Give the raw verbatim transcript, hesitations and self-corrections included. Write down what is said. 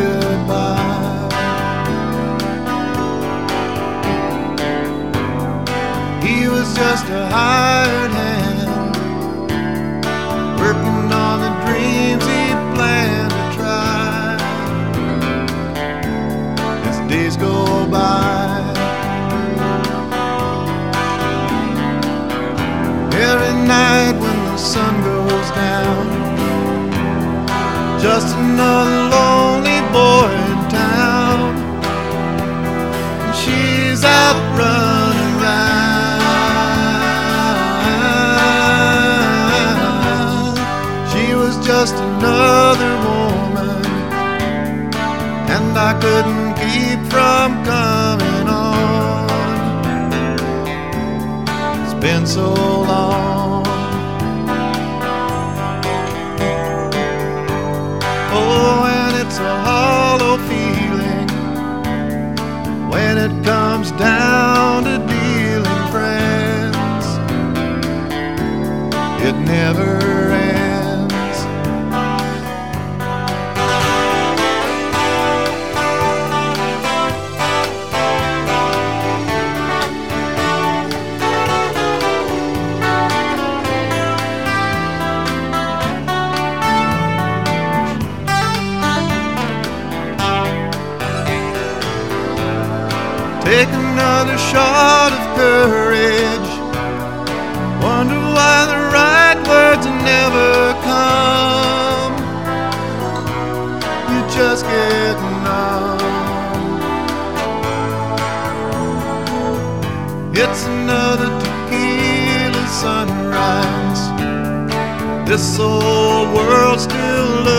goodbye. He was just a hired hand, working on the dreams he planned to try. As days go by, every night when the sun goes down, just another lonely boy in town, and she's out running around. She was just another woman, and I couldn't keep from coming on. It's been so long. Oh, and it's a hollow feeling when it comes down to dealing friends. It never ends. Take another shot of courage. Wonder why the right words never come. You just get numb. It's another tequila sunrise. This old world still